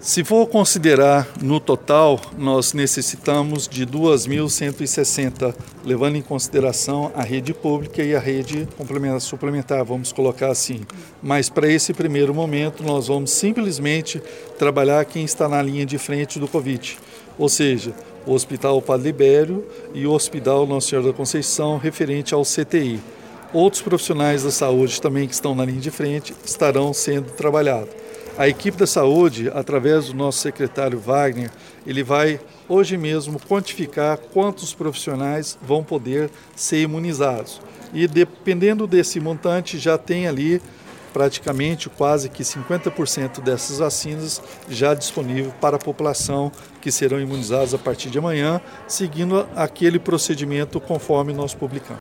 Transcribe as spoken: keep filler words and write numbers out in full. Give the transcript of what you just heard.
Se for considerar no total, nós necessitamos de duas mil cento e sessenta, levando em consideração a rede pública e a rede complementar, suplementar, vamos colocar assim. Mas para esse primeiro momento, nós vamos simplesmente trabalhar quem está na linha de frente do Covid, ou seja, o Hospital Padre Libério e o Hospital Nossa Senhora da Conceição, referente ao C T I. Outros profissionais da saúde também que estão na linha de frente estarão sendo trabalhados. A equipe da saúde, através do nosso secretário Wagner, ele vai hoje mesmo quantificar quantos profissionais vão poder ser imunizados. E dependendo desse montante, já tem ali praticamente quase que cinquenta por cento dessas vacinas já disponível para a população que serão imunizados a partir de amanhã, seguindo aquele procedimento conforme nós publicamos.